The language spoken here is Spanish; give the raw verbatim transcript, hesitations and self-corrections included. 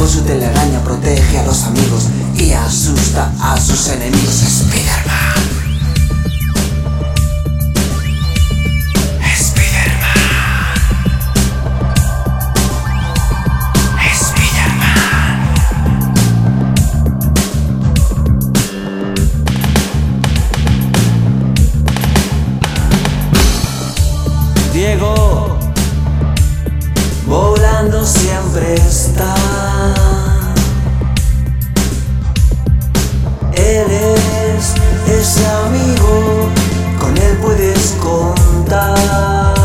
con su telaraña protege a los amigos y asusta a sus enemigos. Spider-Man. Diego, volando siempre está. Él es ese amigo, con él puedes contar.